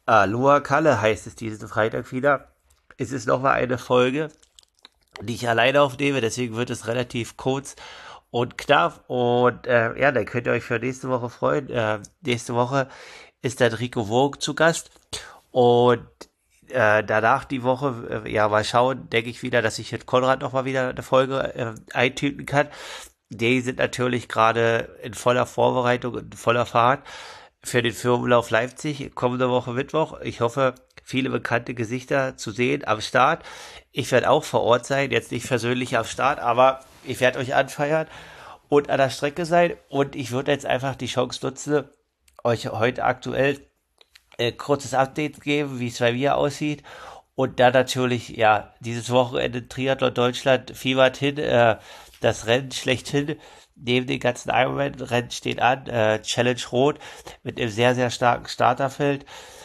Aloha Kalle heißt es diesen Freitag wieder. Es ist nochmal eine Folge, die ich alleine aufnehme, deswegen wird es relativ kurz und knapp. Und ja, dann könnt ihr euch für nächste Woche freuen. Nächste Woche ist dann Rico Vogue zu Gast. Und danach die Woche, ja, mal schauen, denke ich wieder, dass ich mit Konrad nochmal wieder eine Folge eintüten kann. Die sind natürlich gerade in voller Vorbereitung und in voller Fahrt für den Firmenlauf Leipzig kommende Woche Mittwoch. Ich hoffe, viele bekannte Gesichter zu sehen am Start. Ich werde auch vor Ort sein, jetzt nicht persönlich am Start, aber ich werde euch anfeiern und an der Strecke sein. Und ich würde jetzt einfach die Chance nutzen, euch heute aktuell kurzes Update geben, wie es bei mir aussieht. Und dann natürlich, ja, dieses Wochenende Triathlon Deutschland fiebert hin, das Rennen schlechthin. Neben den ganzen Ironman-Rennen steht an, Challenge Rot mit einem sehr, sehr starken Starterfeld.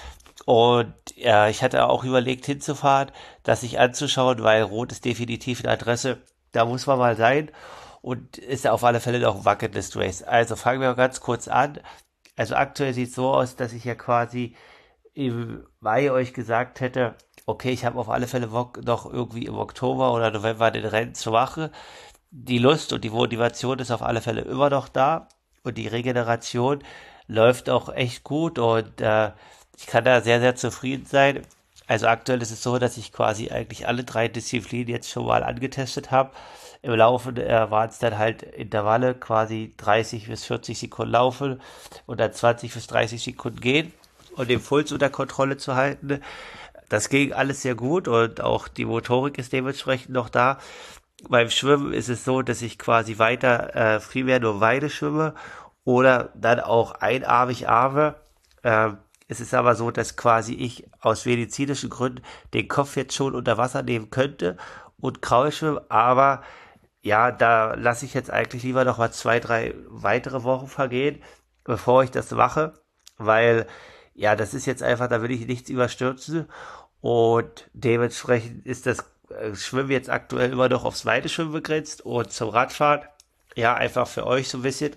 Und ich hatte auch überlegt hinzufahren, das sich anzuschauen, weil Rot ist definitiv eine Adresse, da muss man mal sein und ist auf alle Fälle noch ein Bucketlist Race. Also fangen wir ganz kurz an. Also aktuell sieht es so aus, dass ich ja quasi im Mai euch gesagt hätte, okay, ich habe auf alle Fälle Bock, noch irgendwie im Oktober oder November den Rennen zu machen. Die Lust und die Motivation ist auf alle Fälle immer noch da und die Regeneration läuft auch echt gut und ich kann da sehr, sehr zufrieden sein. Also aktuell ist es so, dass ich quasi eigentlich alle drei Disziplinen jetzt schon mal angetestet habe. Im Laufen waren es dann halt Intervalle, quasi 30 bis 40 Sekunden laufen und dann 20 bis 30 Sekunden gehen und den Puls unter Kontrolle zu halten. Das ging alles sehr gut und auch die Motorik ist dementsprechend noch da. Beim Schwimmen ist es so, dass ich quasi weiter primär nur Weide schwimme oder dann auch einarmig arme. Es ist aber so, dass quasi ich aus medizinischen Gründen den Kopf jetzt schon unter Wasser nehmen könnte und kraul schwimmen, aber ja, da lasse ich jetzt eigentlich lieber noch mal 2, 3 weitere Wochen vergehen, bevor ich das mache, weil ja, das ist jetzt einfach, da will ich nichts überstürzen und dementsprechend ist das Schwimmen jetzt aktuell immer noch aufs Weideschwimmen begrenzt und zum Radfahren, ja, einfach für euch so ein bisschen.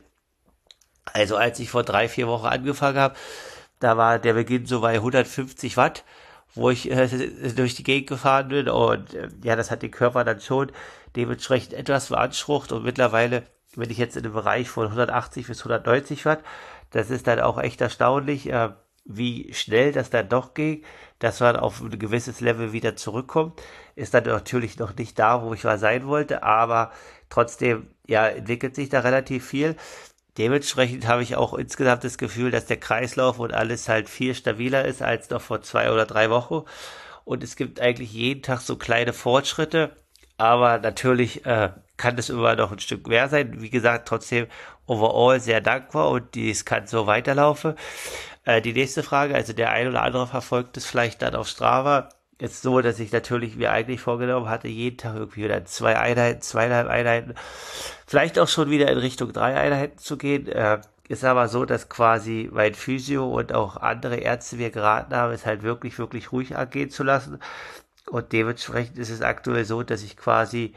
Also als ich vor 3, 4 Wochen angefangen habe, da war der Beginn so bei 150 Watt, wo ich durch die Gegend gefahren bin und ja, das hat den Körper dann schon dementsprechend etwas beansprucht und mittlerweile bin ich jetzt in einem Bereich von 180 bis 190 Watt. Das ist dann auch echt erstaunlich, wie schnell das dann doch ging, dass man auf ein gewisses Level wieder zurückkommt. Ist dann natürlich noch nicht da, wo ich mal sein wollte, aber trotzdem, ja, entwickelt sich da relativ viel. Dementsprechend habe ich auch insgesamt das Gefühl, dass der Kreislauf und alles halt viel stabiler ist als noch vor 2 oder 3 Wochen. Und es gibt eigentlich jeden Tag so kleine Fortschritte, aber natürlich kann es immer noch ein Stück mehr sein. Wie gesagt, trotzdem overall sehr dankbar und dies kann so weiterlaufen. Die nächste Frage, also der ein oder andere verfolgt es vielleicht dann auf Strava. Ist so, dass ich natürlich mir eigentlich vorgenommen hatte, jeden Tag irgendwie wieder 2 Einheiten, 2,5 Einheiten, vielleicht auch schon wieder in Richtung 3 Einheiten zu gehen. Ist aber so, dass quasi mein Physio und auch andere Ärzte mir geraten haben, es halt wirklich, wirklich ruhig angehen zu lassen. Und dementsprechend ist es aktuell so, dass ich quasi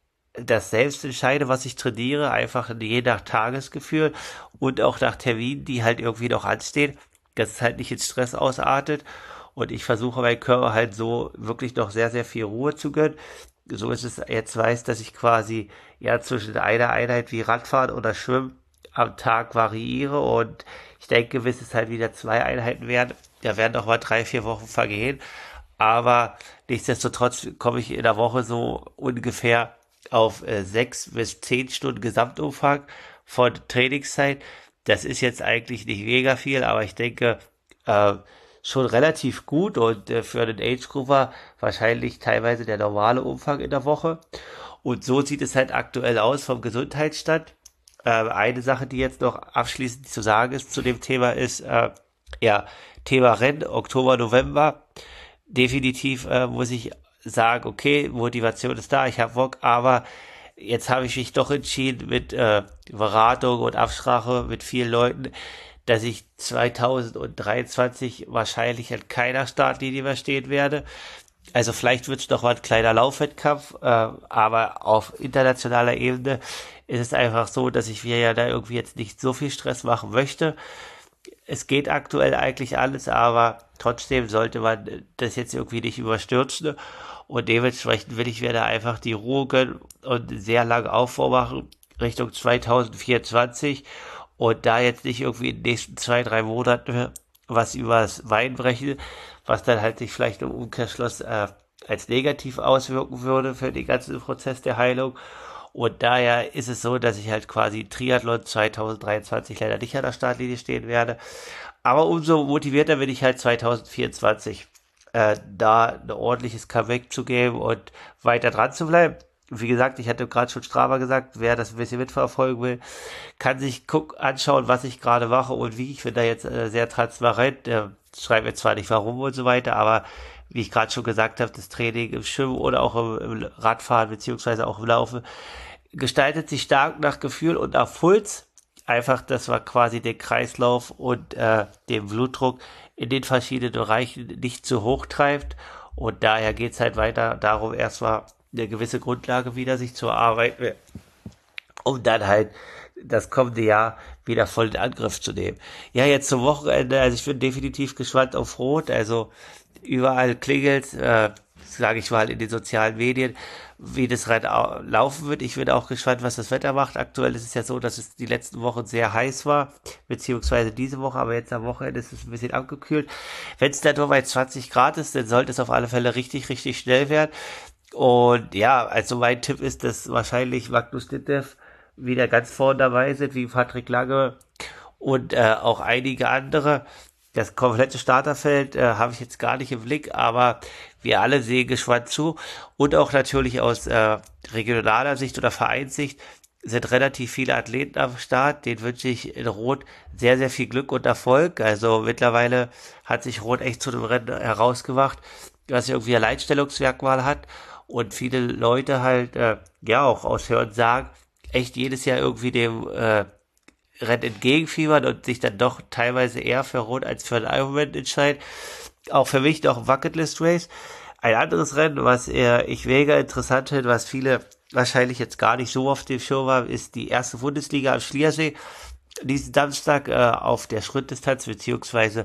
das selbst entscheide, was ich trainiere, einfach je nach Tagesgefühl und auch nach Terminen, die halt irgendwie noch anstehen, dass es halt nicht in Stress ausartet. Und ich versuche meinem Körper halt so wirklich noch sehr, sehr viel Ruhe zu gönnen. So ist es jetzt weiß, dass ich quasi ja zwischen einer Einheit wie Radfahren oder Schwimmen am Tag variiere und ich denke, bis es halt wieder 2 Einheiten werden, da werden noch mal 3, 4 Wochen vergehen, aber nichtsdestotrotz komme ich in der Woche so ungefähr auf 6 bis 10 Stunden Gesamtumfang von Trainingszeit. Das ist jetzt eigentlich nicht mega viel, aber ich denke, äh, schon relativ gut und für einen Age-Grupper wahrscheinlich teilweise der normale Umfang in der Woche. Und so sieht es halt aktuell aus vom Gesundheitsstand. Eine Sache, die jetzt noch abschließend zu sagen ist zu dem Thema, ist ja Thema Rennen, Oktober, November. Definitiv muss ich sagen, okay, Motivation ist da, ich habe Bock, aber jetzt habe ich mich doch entschieden mit Beratung und Absprache mit vielen Leuten, dass ich 2023 wahrscheinlich an keiner Startlinie mehr stehen werde. Also vielleicht wird es noch mal ein kleiner Laufwettkampf, aber auf internationaler Ebene ist es einfach so, dass ich mir ja da irgendwie jetzt nicht so viel Stress machen möchte. es geht aktuell eigentlich alles, aber trotzdem sollte man das jetzt irgendwie nicht überstürzen. Und dementsprechend will ich mir da einfach die Ruhe gönnen und sehr lange Aufbau machen Richtung 2024 und da jetzt nicht irgendwie in den nächsten 2, 3 Monaten was übers Wein brechen, was dann halt sich vielleicht im Umkehrschluss als negativ auswirken würde für den ganzen Prozess der Heilung. Und daher ist es so, dass ich halt quasi Triathlon 2023 leider nicht an der Startlinie stehen werde. Aber umso motivierter bin ich halt 2024, da ein ordentliches Comeback zu geben und weiter dran zu bleiben. Wie gesagt, ich hatte gerade schon Strava gesagt, wer das ein bisschen mitverfolgen will, kann sich anschauen, was ich gerade mache und wie. Ich bin da jetzt sehr transparent. Schreibe mir zwar nicht warum und so weiter, aber wie ich gerade schon gesagt habe, das Training im Schwimmen oder auch im Radfahren beziehungsweise auch im Laufen gestaltet sich stark nach Gefühl und nach Puls. Einfach, dass man quasi den Kreislauf und den Blutdruck in den verschiedenen Bereichen nicht zu hoch treibt. Und daher geht's halt weiter darum, erstmal eine gewisse Grundlage wieder sich zu erarbeiten, um dann halt das kommende Jahr wieder voll in Angriff zu nehmen. Ja, jetzt zum Wochenende, also ich bin definitiv gespannt auf Rot, also überall klingelt, sage ich mal, in den sozialen Medien, wie das Rennen laufen wird. Ich bin auch gespannt, was das Wetter macht. Aktuell ist es ja so, dass es die letzten Wochen sehr heiß war, beziehungsweise diese Woche, aber jetzt am Wochenende ist es ein bisschen abgekühlt. Wenn es dann nur bei 20 Grad ist, dann sollte es auf alle Fälle richtig, richtig schnell werden. Und ja, also mein Tipp ist, dass wahrscheinlich Magnus Dittev wieder ganz vorne dabei sind, wie Patrick Lange und auch einige andere. Das komplette Starterfeld habe ich jetzt gar nicht im Blick, aber wir alle sehen gespannt zu. Und auch natürlich aus regionaler Sicht oder Vereinssicht sind relativ viele Athleten am Start. Den wünsche ich in Rot sehr, sehr viel Glück und Erfolg. Also mittlerweile hat sich Rot echt zu dem Rennen herausgemacht, was irgendwie ein Alleinstellungsmerkmal hat. Und viele Leute halt, ja auch aus Hören sagen, echt jedes Jahr irgendwie dem Rennen entgegenfiebern und sich dann doch teilweise eher für Rot als für ein Ironman entscheiden. Auch für mich noch ein Bucketlist Race. Ein anderes Rennen, was ich mega interessant finde, was viele wahrscheinlich jetzt gar nicht so auf dem Schirm haben, ist die erste Bundesliga am Schliersee. Diesen Samstag auf der Sprintdistanz, beziehungsweise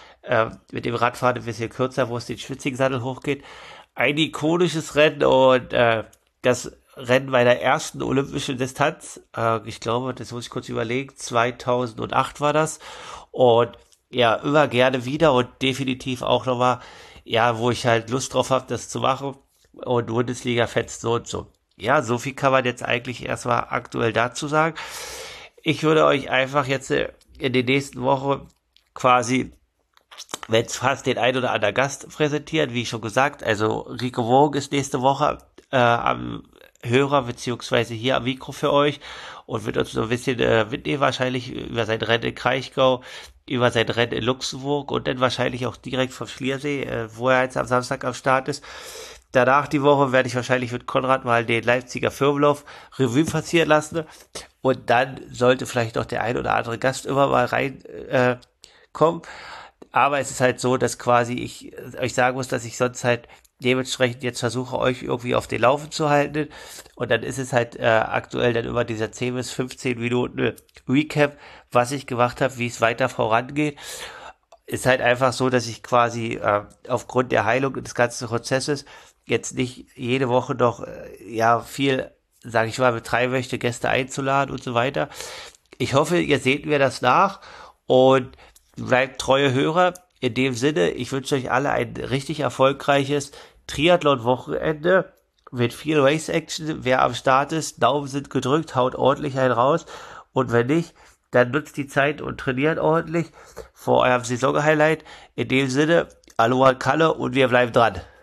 mit dem Radfahren ein bisschen kürzer, wo es den Schwitzing-Sattel hochgeht. Ein ikonisches Rennen und das Rennen meiner ersten olympischen Distanz. Ich glaube, das muss ich kurz überlegen, 2008 war das. Und ja, immer gerne wieder und definitiv auch nochmal, ja, wo ich halt Lust drauf habe, das zu machen. Und Bundesliga fetzt so und so. Ja, so viel kann man jetzt eigentlich erstmal aktuell dazu sagen. Ich würde euch einfach jetzt in den nächsten Wochen quasi, wenn es fast den ein oder anderen Gast präsentieren, wie schon gesagt, also Rico Wogen ist nächste Woche am Hörer beziehungsweise hier am Mikro für euch und wird uns so ein bisschen mitnehmen, wahrscheinlich über sein Rennen in Kraichgau, über sein Rennen in Luxemburg und dann wahrscheinlich auch direkt vom Schliersee, wo er jetzt am Samstag am Start ist. Danach die Woche werde ich wahrscheinlich mit Konrad mal den Leipziger Firmenlauf Revue passieren lassen und dann sollte vielleicht noch der ein oder andere Gast immer mal rein kommen. Aber es ist halt so, dass quasi ich euch sagen muss, dass ich sonst halt dementsprechend jetzt versuche, euch irgendwie auf den Laufen zu halten. Und dann ist es halt aktuell dann immer dieser 10 bis 15 Minuten Recap, was ich gemacht habe, wie es weiter vorangeht. Ist halt einfach so, dass ich quasi aufgrund der Heilung des ganzen Prozesses jetzt nicht jede Woche noch ja viel, sage ich mal, betreiben möchte, Gäste einzuladen und so weiter. Ich hoffe, ihr seht mir das nach und bleibt treue Hörer. In dem Sinne, ich wünsche euch alle ein richtig erfolgreiches Triathlon-Wochenende mit viel Race-Action. Wer am Start ist, Daumen sind gedrückt, haut ordentlich einen raus. Und wenn nicht, dann nutzt die Zeit und trainiert ordentlich vor eurem Saison-Highlight. In dem Sinne, Aloha Kalle und wir bleiben dran.